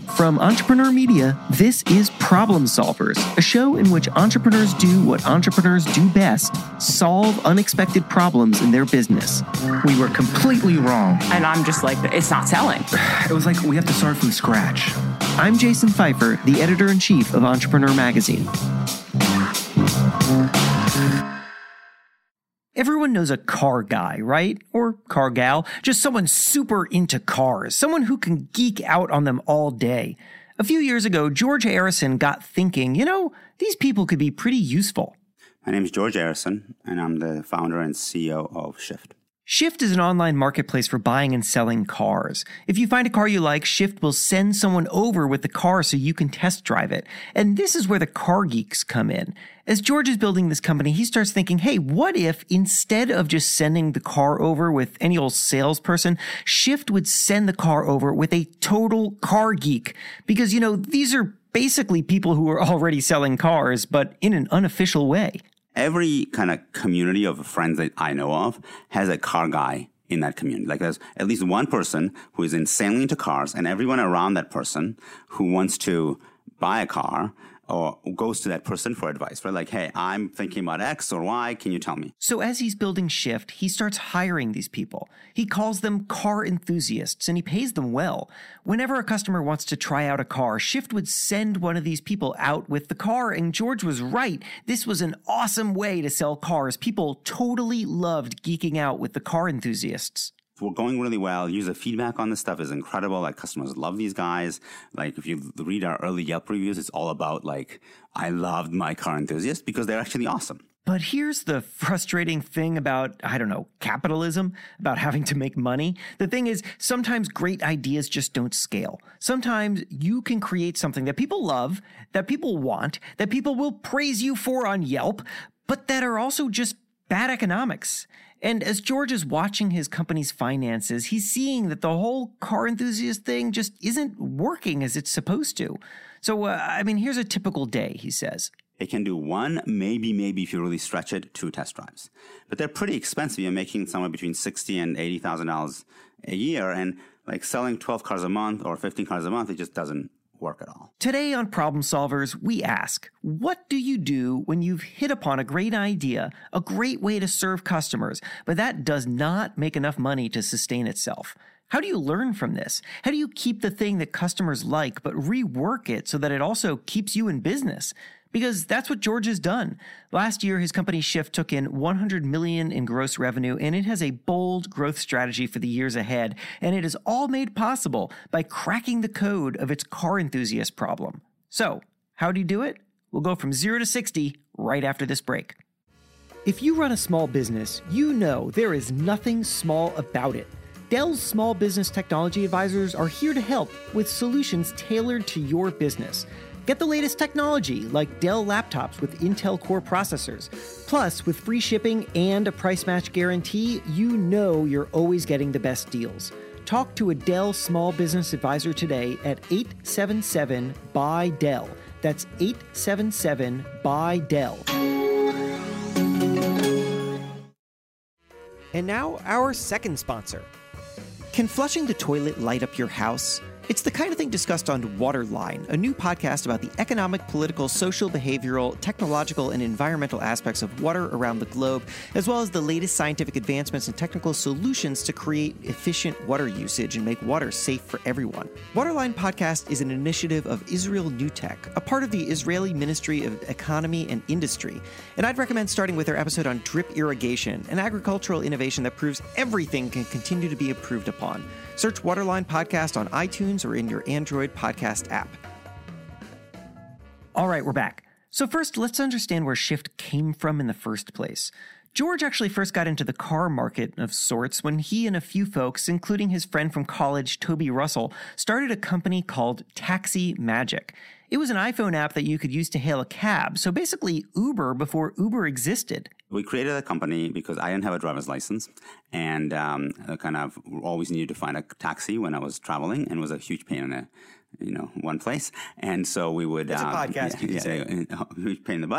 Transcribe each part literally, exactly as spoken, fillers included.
From Entrepreneur Media, this is Problem Solvers, a show in which entrepreneurs do what entrepreneurs do best, solve unexpected problems in their business. We were completely wrong. And I'm just like, it's not selling. It was like we have to start from scratch. I'm Jason Pfeiffer, the editor-in-chief of Entrepreneur Magazine. Everyone knows a car guy, right? Or car gal. Just someone super into cars. Someone who can geek out on them all day. A few years ago, George Arison got thinking, you know, these people could be pretty useful. My name is George Arison, and I'm the founder and C E O of Shift. Shift is an online marketplace for buying and selling cars. If you find a car you like, Shift will send someone over with the car so you can test drive it. And this is where the car geeks come in. As George is building this company, he starts thinking, hey, what if instead of just sending the car over with any old salesperson, Shift would send the car over with a total car geek? Because, you know, these are basically people who are already selling cars, but in an unofficial way. Every kind of community of friends that I know of has a car guy in that community. Like there's at least one person who is insanely into cars, and everyone around that person who wants to buy a car or goes to that person for advice, right? Like, hey, I'm thinking about X or Y. Can you tell me? So as he's building Shift, he starts hiring these people. He calls them car enthusiasts, and he pays them well. Whenever a customer wants to try out a car, Shift would send one of these people out with the car, and George was right. This was an awesome way to sell cars. People totally loved geeking out with the car enthusiasts. We're going really well. User feedback on this stuff is incredible. Like, customers love these guys. Like, if you read our early Yelp reviews, it's all about, like, I loved my car enthusiast because they're actually awesome. But here's the frustrating thing about, I don't know, capitalism, about having to make money. The thing is, sometimes great ideas just don't scale. Sometimes you can create something that people love, that people want, that people will praise you for on Yelp, but that are also just bad economics. And as George is watching his company's finances, he's seeing that the whole car enthusiast thing just isn't working as it's supposed to. So, uh, I mean, here's a typical day, he says. It can do one, maybe, maybe if you really stretch it, two test drives. But they're pretty expensive. You're making somewhere between sixty thousand dollars and eighty thousand dollars a year. And like selling twelve cars a month or fifteen cars a month, it just doesn't work at all. Today on Problem Solvers, we ask, what do you do when you've hit upon a great idea, a great way to serve customers, but that does not make enough money to sustain itself? How do you learn from this? How do you keep the thing that customers like, but rework it so that it also keeps you in business? Because that's what George has done. Last year, his company Shift took in one hundred million dollars in gross revenue, and it has a bold growth strategy for the years ahead. And it is all made possible by cracking the code of its car enthusiast problem. So, how do you do it? We'll go from zero to sixty right after this break. If you run a small business, you know there is nothing small about it. Dell's Small Business Technology Advisors are here to help with solutions tailored to your business. Get the latest technology like Dell laptops with Intel Core processors. Plus, with free shipping and a price match guarantee, you know you're always getting the best deals. Talk to a Dell Small Business Advisor today at eight seven seven, B Y, D E L L. That's eight seven seven, B Y, D E L L. And now, our second sponsor. Can flushing the toilet light up your house? It's the kind of thing discussed on Waterline, a new podcast about the economic, political, social, behavioral, technological, and environmental aspects of water around the globe, as well as the latest scientific advancements and technical solutions to create efficient water usage and make water safe for everyone. Waterline Podcast is an initiative of Israel New Tech, a part of the Israeli Ministry of Economy and Industry, and I'd recommend starting with their episode on drip irrigation, an agricultural innovation that proves everything can continue to be improved upon. Search Waterline Podcast on iTunes or in your Android podcast app. All right, we're back. So first, let's understand where Shift came from in the first place. George actually first got into the car market of sorts when he and a few folks, including his friend from college, Toby Russell, started a company called Taxi Magic. It was an iPhone app that you could use to hail a cab, so basically Uber before Uber existed. We created a company because I didn't have a driver's license, and um, I kind of always needed to find a taxi when I was traveling, and it was a huge pain in a, you know, one place. And so we would... It's um, a podcast, yeah, you can yeah, say. yeah, huge pain in the butt.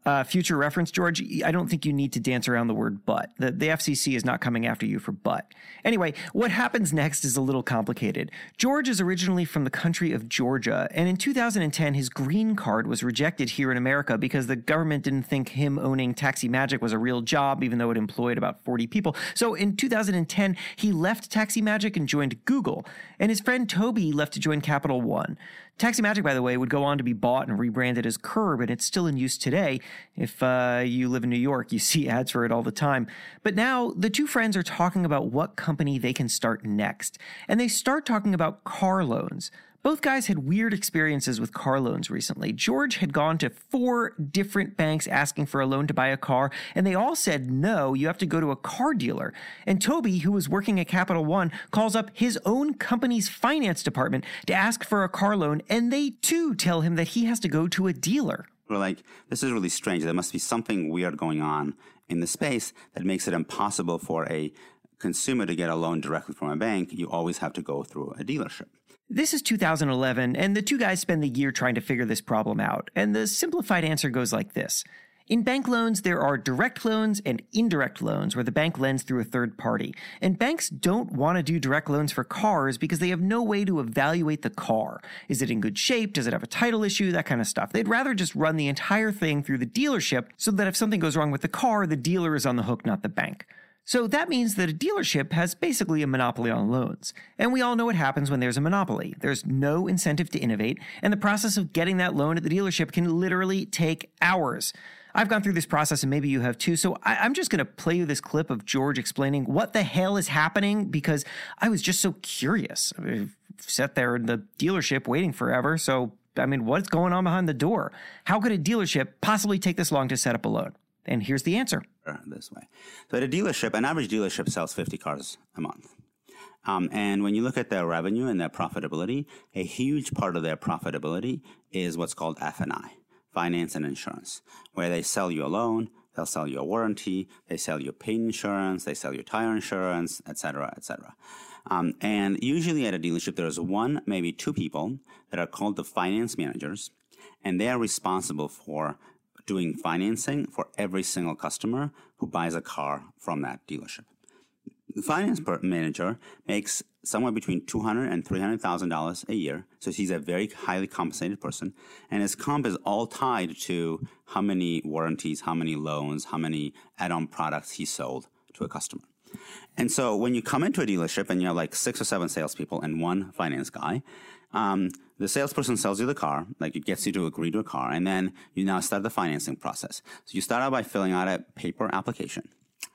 Uh, future reference, George, I don't think you need to dance around the word but. The, the F C C is not coming after you for but. Anyway, what happens next is a little complicated. George is originally from the country of Georgia, and in two thousand ten, his green card was rejected here in America because the government didn't think him owning Taxi Magic was a real job, even though it employed about forty people. So in two thousand ten, he left Taxi Magic and joined Google, and his friend Toby left to join Capital One. Taxi Magic, by the way, would go on to be bought and rebranded as Curb, and it's still in use today. If uh, you live in New York, you see ads for it all the time. But now the two friends are talking about what company they can start next, and they start talking about car loans. Both guys had weird experiences with car loans recently. George had gone to four different banks asking for a loan to buy a car, and they all said, no, you have to go to a car dealer. And Toby, who was working at Capital One, calls up his own company's finance department to ask for a car loan, and they too tell him that he has to go to a dealer. We're like, this is really strange. There must be something weird going on in the space that makes it impossible for a consumer to get a loan directly from a bank. You always have to go through a dealership. This is two thousand eleven, and the two guys spend the year trying to figure this problem out. And the simplified answer goes like this. In bank loans, there are direct loans and indirect loans where the bank lends through a third party. And banks don't want to do direct loans for cars because they have no way to evaluate the car. Is it in good shape? Does it have a title issue? That kind of stuff. They'd rather just run the entire thing through the dealership so that if something goes wrong with the car, the dealer is on the hook, not the bank. So that means that a dealership has basically a monopoly on loans. And we all know what happens when there's a monopoly. There's no incentive to innovate, and the process of getting that loan at the dealership can literally take hours. I've gone through this process, and maybe you have too, so I- I'm just going to play you this clip of George explaining what the hell is happening because I was just so curious. I sat there in the dealership waiting forever, so, I mean, what's going on behind the door? How could a dealership possibly take this long to set up a loan? And here's the answer. This way. So at a dealership, an average dealership sells fifty cars a month. Um, and when you look at their revenue and their profitability, a huge part of their profitability is what's called F and I, finance and insurance, where they sell you a loan, they'll sell you a warranty, they sell you paint insurance, they sell you tire insurance, et cetera, et cetera. Um, and usually at a dealership, there's one, maybe two people that are called the finance managers, and they are responsible for doing financing for every single customer who buys a car from that dealership. The finance manager makes somewhere between two hundred thousand dollars and three hundred thousand dollars a year. So he's a very highly compensated person. And his comp is all tied to how many warranties, how many loans, how many add-on products he sold to a customer. And so when you come into a dealership and you have like six or seven salespeople and one finance guy, um, the salesperson sells you the car, like it gets you to agree to a car, and then you now start the financing process. So you start out by filling out a paper application.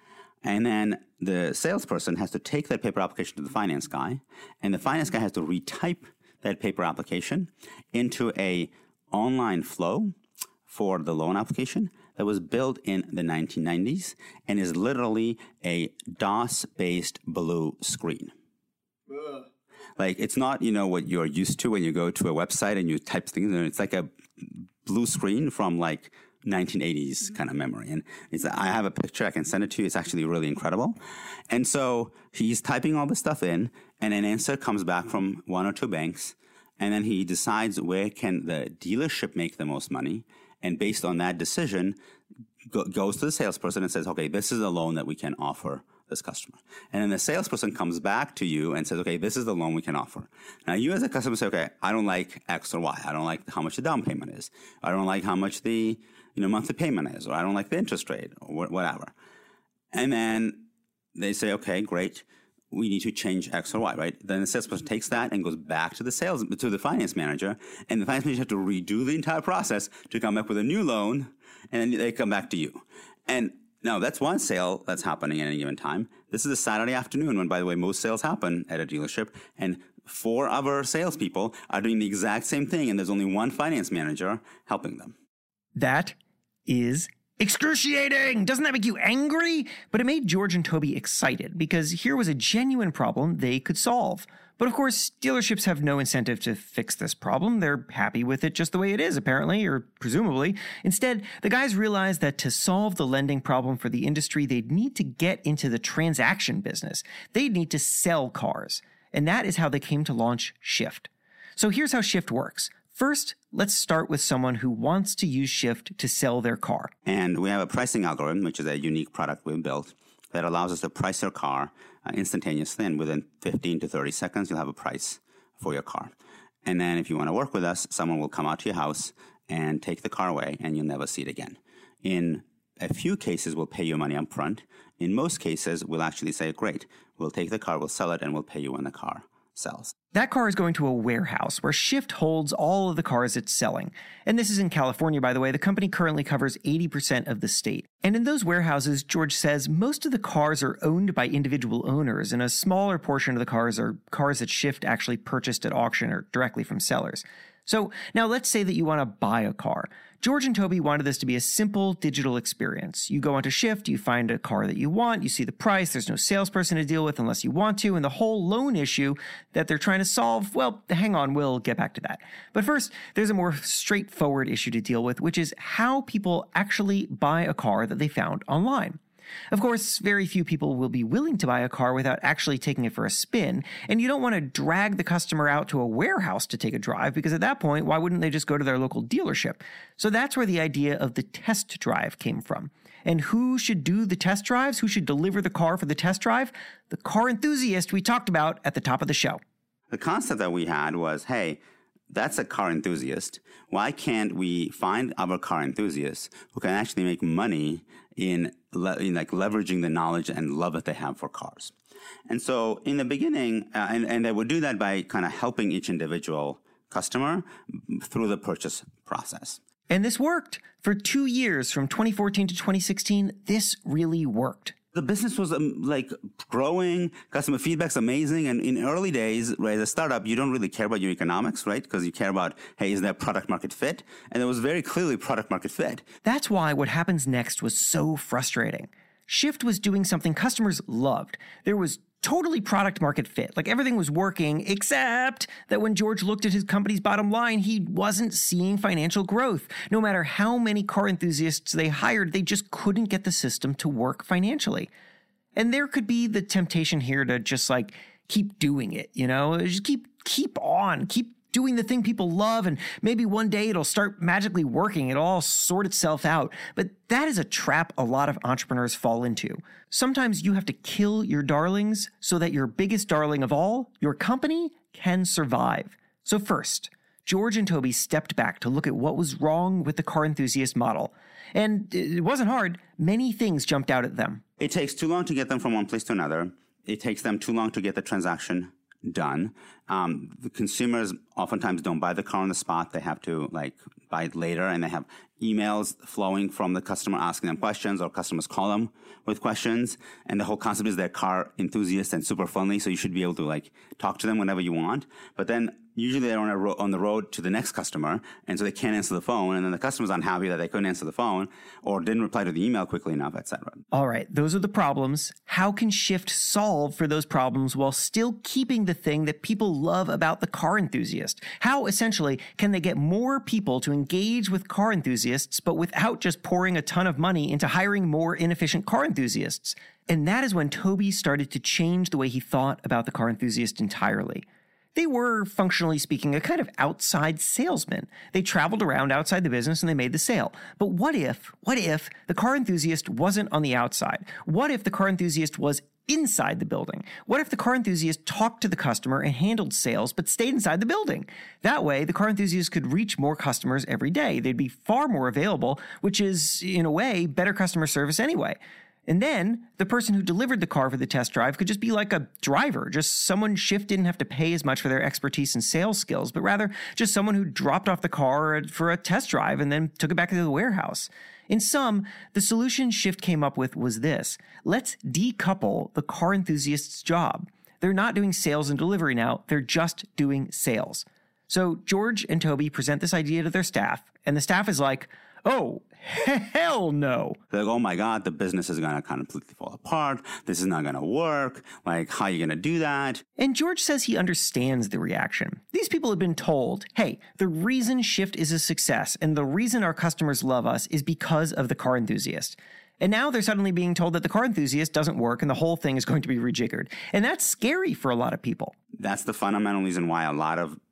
And then the salesperson has to take that paper application to the finance guy, and the finance guy has to retype that paper application into a online flow for the loan application that was built in the nineteen nineties and is literally a DOS-based blue screen. Ugh. Like, it's not, you know, what you're used to when you go to a website and you type things in. It's like a blue screen from like nineteen eighties kind of memory. And it's, I have a picture. I can send it to you. It's actually really incredible. And so he's typing all this stuff in, and an answer comes back from one or two banks. And then he decides where can the dealership make the most money. And based on that decision, go, goes to the salesperson and says, okay, this is the loan that we can offer this customer. And then the salesperson comes back to you and says, okay, this is the loan we can offer. Now you as a customer say, okay, I don't like X or Y. I don't like how much the down payment is. I don't like how much the, you know, monthly payment is, or I don't like the interest rate, or whatever. And then they say, okay, great. We need to change X or Y, right? Then the salesperson takes that and goes back to the sales, to the finance manager, and the finance manager has to redo the entire process to come up with a new loan, and then they come back to you. And now, that's one sale that's happening at any given time. This is a Saturday afternoon when, by the way, most sales happen at a dealership, and four other salespeople are doing the exact same thing, and there's only one finance manager helping them. That is excruciating! Doesn't that make you angry? But it made George and Toby excited because here was a genuine problem they could solve. But of course, dealerships have no incentive to fix this problem. They're happy with it just the way it is, apparently, or presumably. Instead, the guys realized that to solve the lending problem for the industry, they'd need to get into the transaction business. They'd need to sell cars. And that is how they came to launch Shift. So here's how Shift works. First, let's start with someone who wants to use Shift to sell their car. And we have a pricing algorithm, which is a unique product we've built that allows us to price your car uh, instantaneously. And within fifteen to thirty seconds, you'll have a price for your car. And then if you want to work with us, someone will come out to your house and take the car away, and you'll never see it again. In a few cases, we'll pay you money up front. In most cases, we'll actually say, great, we'll take the car, we'll sell it, and we'll pay you when the car sells. That car is going to a warehouse where Shift holds all of the cars it's selling. And this is in California, by the way. The company currently covers eighty percent of the state. And in those warehouses, George says, most of the cars are owned by individual owners, and a smaller portion of the cars are cars that Shift actually purchased at auction or directly from sellers. So now let's say that you want to buy a car. George and Toby wanted this to be a simple digital experience. You go onto Shift, you find a car that you want, you see the price, there's no salesperson to deal with unless you want to, and the whole loan issue that they're trying to solve, well, hang on, we'll get back to that. But first, there's a more straightforward issue to deal with, which is how people actually buy a car that they found online. Of course, very few people will be willing to buy a car without actually taking it for a spin, and you don't want to drag the customer out to a warehouse to take a drive, because at that point, why wouldn't they just go to their local dealership? So that's where the idea of the test drive came from. And who should do the test drives? Who should deliver the car for the test drive? The car enthusiast we talked about at the top of the show. The concept that we had was, hey, that's a car enthusiast. Why can't we find other car enthusiasts who can actually make money in, le- in like leveraging the knowledge and love that they have for cars? And so in the beginning, uh, and, and I would do that by kind of helping each individual customer through the purchase process. And this worked. For two years, from twenty fourteen to twenty sixteen, this really worked. The business was um, like growing, customer feedback's amazing. And in early days, right, as a startup, you don't really care about your economics, right? Because you care about, hey, is there product market fit? And there was very clearly product market fit. That's why what happens next was so frustrating. Shift was doing something customers loved. There was totally product market fit. Like everything was working, except that when George looked at his company's bottom line, he wasn't seeing financial growth. No matter how many car enthusiasts they hired, they just couldn't get the system to work financially. And there could be the temptation here to just like keep doing it, you know, just keep, keep on, keep doing the thing people love, and maybe one day it'll start magically working. It'll all sort itself out. But that is a trap a lot of entrepreneurs fall into. Sometimes you have to kill your darlings so that your biggest darling of all, your company, can survive. So first, George and Toby stepped back to look at what was wrong with the car enthusiast model. And it wasn't hard. Many things jumped out at them. It takes too long to get them from one place to another. It takes them too long to get the transaction done. Um, the consumers oftentimes don't buy the car on the spot. They have to like buy it later, and they have emails flowing from the customer asking them questions, or customers call them with questions. And the whole concept is they're car enthusiasts and super friendly, so you should be able to like talk to them whenever you want. But then usually they're on, a ro- on the road to the next customer, and so they can't answer the phone, and then the customer's unhappy that they couldn't answer the phone or didn't reply to the email quickly enough, et cetera. All right, those are the problems. How can Shift solve for those problems while still keeping the thing that people love about the car enthusiast? How, essentially, can they get more people to engage with car enthusiasts, but without just pouring a ton of money into hiring more inefficient car enthusiasts? And that is when Toby started to change the way he thought about the car enthusiast entirely. They were, functionally speaking, a kind of outside salesman. They traveled around outside the business and they made the sale. But what if, what if the car enthusiast wasn't on the outside? What if the car enthusiast was inside the building? What if the car enthusiast talked to the customer and handled sales, but stayed inside the building? That way, the car enthusiast could reach more customers every day. They'd be far more available, which is, in a way, better customer service anyway. And then the person who delivered the car for the test drive could just be like a driver, just someone Shift didn't have to pay as much for their expertise and sales skills, but rather just someone who dropped off the car for a test drive and then took it back to the warehouse. In sum, the solution Shift came up with was this: let's decouple the car enthusiast's job. They're not doing sales and delivery now, they're just doing sales. So George and Toby present this idea to their staff, and the staff is like, oh, hell no. They're like, oh my God, the business is going to kind of completely fall apart. This is not going to work. Like, how are you going to do that? And George says he understands the reaction. These people have been told, hey, the reason Shift is a success and the reason our customers love us is because of the car enthusiast. And now they're suddenly being told that the car enthusiast doesn't work and the whole thing is going to be rejiggered. And that's scary for a lot of people. That's the fundamental reason why a lot of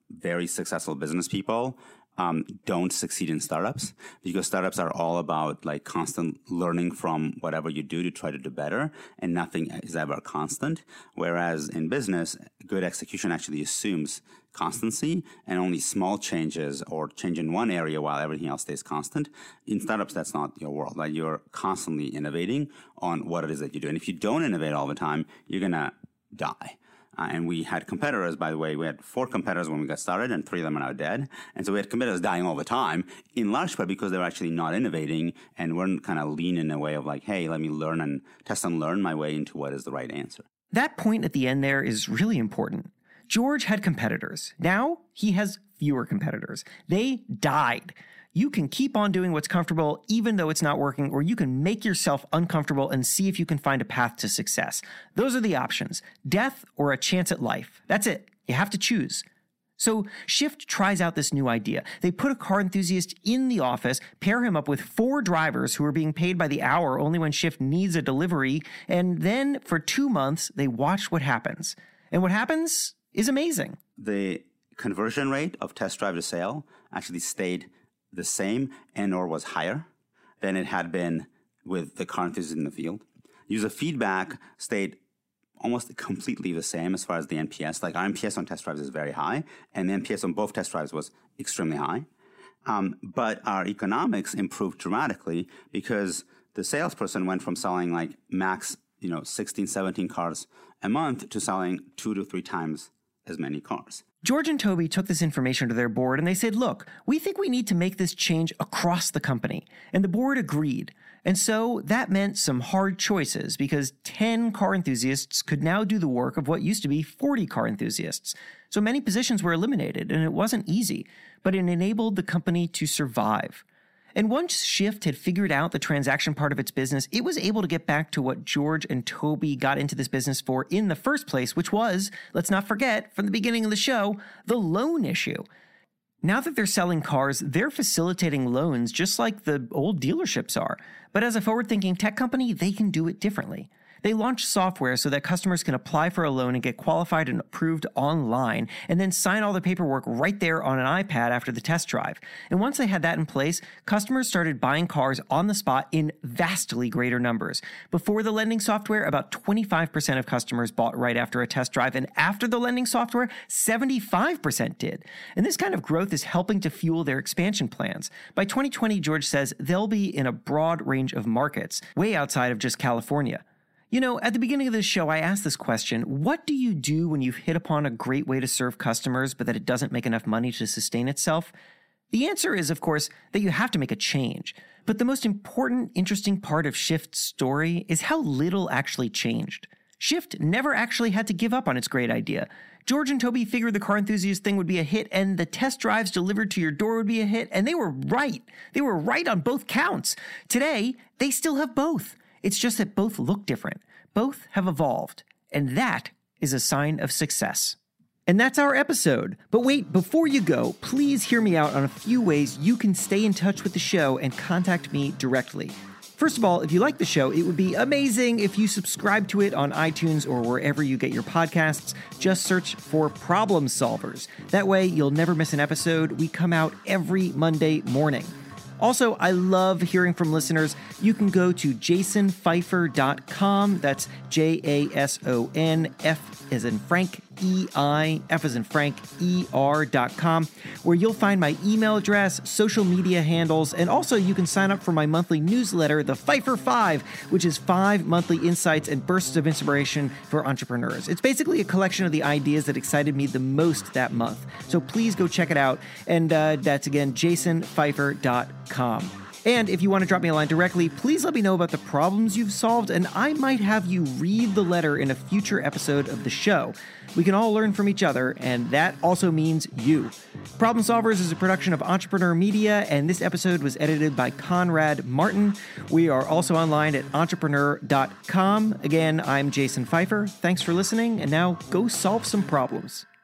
very successful business people um, don't succeed in startups, because startups are all about like constant learning from whatever you do to try to do better, and nothing is ever constant. Whereas in business, good execution actually assumes constancy, and only small changes or change in one area while everything else stays constant. In startups, that's not your world. Like, you're constantly innovating on what it is that you do. And if you don't innovate all the time, you're going to die. Uh, and we had competitors, by the way, we had four competitors when we got started, and three of them are now dead. And so we had competitors dying all the time, in large part because they were actually not innovating and weren't kind of lean in a way of like, hey, let me learn and test and learn my way into what is the right answer. That point at the end there is really important. George had competitors. Now he has fewer competitors. They died. You can keep on doing what's comfortable even though it's not working, or you can make yourself uncomfortable and see if you can find a path to success. Those are the options: death or a chance at life. That's it. You have to choose. So Shift tries out this new idea. They put a car enthusiast in the office, pair him up with four drivers who are being paid by the hour only when Shift needs a delivery, and then for two months, they watch what happens. And what happens is amazing. The conversion rate of test drive to sale actually stayed the same and or was higher than it had been with the car enthusiast in the field. User feedback stayed almost completely the same as far as the N P S. Like, our N P S on test drives is very high, and the N P S on both test drives was extremely high. Um, but our economics improved dramatically because the salesperson went from selling like max, you know, sixteen, seventeen cars a month to selling two to three times as many cars. George and Toby took this information to their board and they said, look, we think we need to make this change across the company. And the board agreed. And so that meant some hard choices, because ten car enthusiasts could now do the work of what used to be forty car enthusiasts. So many positions were eliminated, and it wasn't easy, but it enabled the company to survive. And once Shift had figured out the transaction part of its business, it was able to get back to what George and Toby got into this business for in the first place, which was, let's not forget, from the beginning of the show, the loan issue. Now that they're selling cars, they're facilitating loans just like the old dealerships are. But as a forward-thinking tech company, they can do it differently. They launched software so that customers can apply for a loan and get qualified and approved online, and then sign all the paperwork right there on an iPad after the test drive. And once they had that in place, customers started buying cars on the spot in vastly greater numbers. Before the lending software, about twenty-five percent of customers bought right after a test drive, and after the lending software, seventy-five percent did. And this kind of growth is helping to fuel their expansion plans. By twenty twenty, George says they'll be in a broad range of markets, way outside of just California. You know, at the beginning of this show, I asked this question: what do you do when you've hit upon a great way to serve customers, but that it doesn't make enough money to sustain itself? The answer is, of course, that you have to make a change. But the most important, interesting part of Shift's story is how little actually changed. Shift never actually had to give up on its great idea. George and Toby figured the car enthusiast thing would be a hit, and the test drives delivered to your door would be a hit, and they were right. They were right on both counts. Today, they still have both. It's just that both look different. Both have evolved, and that is a sign of success. And that's our episode. But wait, before you go, please hear me out on a few ways you can stay in touch with the show and contact me directly. First of all, if you like the show, it would be amazing if you subscribe to it on iTunes or wherever you get your podcasts. Just search for Problem Solvers. That way, you'll never miss an episode. We come out every Monday morning. Also, I love hearing from listeners. You can go to jason feifer dot com. That's J A S O N, F as in Frank, E I, F as in Frank, E R dot com, where you'll find my email address, social media handles, and also you can sign up for my monthly newsletter, The Feifer Five, which is five monthly insights and bursts of inspiration for entrepreneurs. It's basically a collection of the ideas that excited me the most that month. So please go check it out. And uh, that's, again, jason feifer dot com. And if you want to drop me a line directly, please let me know about the problems you've solved, and I might have you read the letter in a future episode of the show. We can all learn from each other, and that also means you. Problem Solvers is a production of Entrepreneur Media, and this episode was edited by Conrad Martin. We are also online at entrepreneur dot com. Again, I'm Jason Feifer. Thanks for listening, and now go solve some problems.